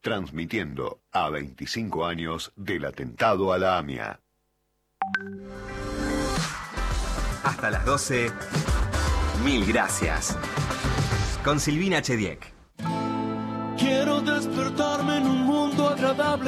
transmitiendo a 25 años del atentado a la AMIA. Hasta las 12, mil gracias. Con Silvina Chediek. Quiero despertarme en un mundo agradable.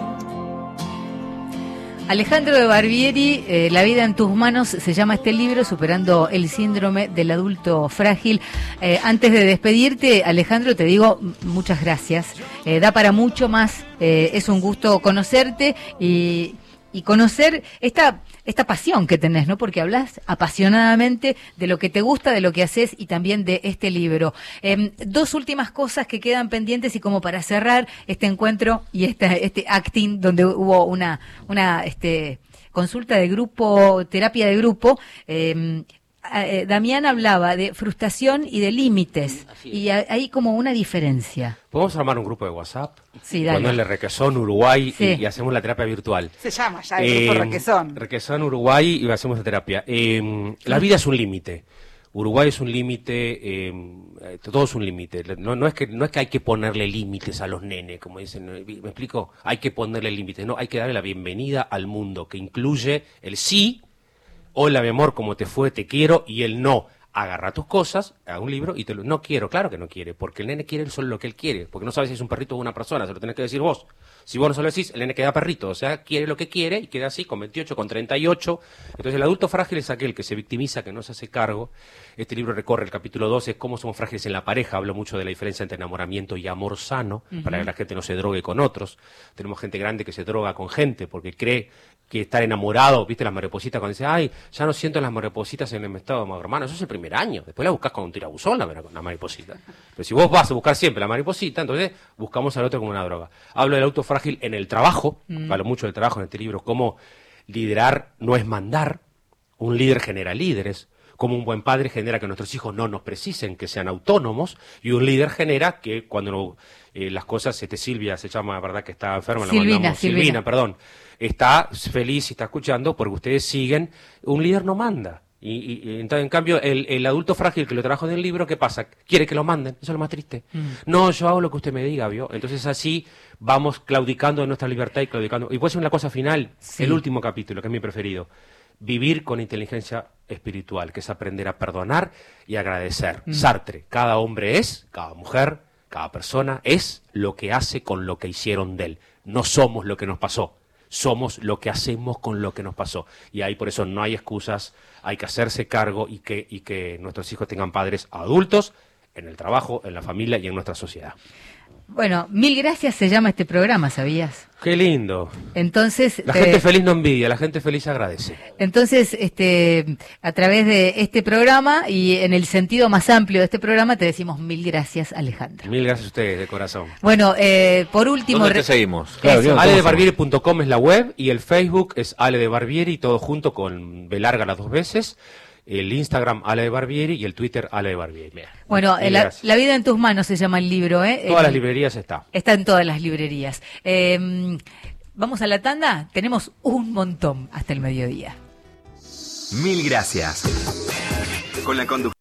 Alejandro de Barbieri, La vida en tus manos, se llama este libro, Superando el síndrome del adulto frágil. Antes de despedirte, Alejandro, te digo muchas gracias. Da para mucho más. Es un gusto conocerte y conocer esta pasión que tenés, ¿no? Porque hablas apasionadamente de lo que te gusta, de lo que haces y también de este libro. Dos últimas cosas que quedan pendientes y como para cerrar este encuentro y este acting donde hubo una consulta de grupo, terapia de grupo. Damián hablaba de frustración y de límites, y hay como una diferencia. ¿Podemos armar un grupo de WhatsApp? Sí, dale. Ponerle Requesón Uruguay Sí. y hacemos la terapia virtual. Se llama ya el grupo Requesón. Requesón Uruguay y hacemos la terapia. La vida es un límite. Uruguay es un límite, todo es un límite. No es que hay que ponerle límites a los nenes, como dicen, ¿me explico? Hay que ponerle límites, no, hay que darle la bienvenida al mundo, que incluye el sí. Hola, mi amor, ¿cómo te fue? Te quiero. Y el no. Agarra tus cosas, haga un libro y no quiero. Claro que no quiere, porque el nene quiere solo lo que él quiere. Porque no sabe si es un perrito o una persona, se lo tenés que decir vos. Si vos no se lo decís, el nene queda perrito. O sea, quiere lo que quiere y queda así, con 28, con 38. Entonces, el adulto frágil es aquel que se victimiza, que no se hace cargo. Este libro recorre el capítulo 12, cómo somos frágiles en la pareja. Hablo mucho de la diferencia entre enamoramiento y amor sano, para que la gente no se drogue con otros. Tenemos gente grande que se droga con gente porque cree que estar enamorado, viste las maripositas cuando dice, ay, ya no siento las maripositas en el estado, hermano, eso es el primer año, después la buscas con un tirabuzón la mariposita. Pero si vos vas a buscar siempre la mariposita, entonces buscamos al otro como una droga. Hablo del auto frágil en el trabajo, hablo mucho del trabajo en este libro, cómo liderar no es mandar, un líder genera líderes, como un buen padre genera que nuestros hijos no nos precisen, que sean autónomos, y un líder genera que cuando las cosas, Silvia se llama, ¿verdad?, que está enferma, Silvina, perdón, está feliz y está escuchando porque ustedes siguen, un líder no manda. Y entonces, en cambio, el adulto frágil que lo trabajo en el libro, ¿qué pasa? Quiere que lo manden, eso es lo más triste. No, yo hago lo que usted me diga, ¿vio? Entonces así vamos claudicando en nuestra libertad y claudicando. Y puede ser una cosa final, el último capítulo, que es mi preferido. Vivir con inteligencia espiritual, que es aprender a perdonar y agradecer. Sartre, cada hombre es, cada mujer, cada persona es lo que hace con lo que hicieron de él. No somos lo que nos pasó, somos lo que hacemos con lo que nos pasó. Y ahí por eso no hay excusas, hay que hacerse cargo y que nuestros hijos tengan padres adultos en el trabajo, en la familia y en nuestra sociedad. Bueno, mil gracias se llama este programa, ¿sabías? Qué lindo. Entonces, la gente feliz no envidia, la gente feliz agradece. Entonces, a través de este programa y en el sentido más amplio de este programa, te decimos mil gracias, Alejandro. Mil gracias a ustedes, de corazón. Bueno, por último... ¿Dónde te seguimos? Claro, aledebarbieri.com es la web y el Facebook es Ale de Barbieri, todo junto con B larga las dos veces. El Instagram Ale de Barbieri y el Twitter Ale de Barbieri. Bueno, la vida en tus manos se llama el libro, ¿eh? Todas las librerías está. Está en todas las librerías. Vamos a la tanda, tenemos un montón hasta el mediodía. Mil gracias. Con la conducción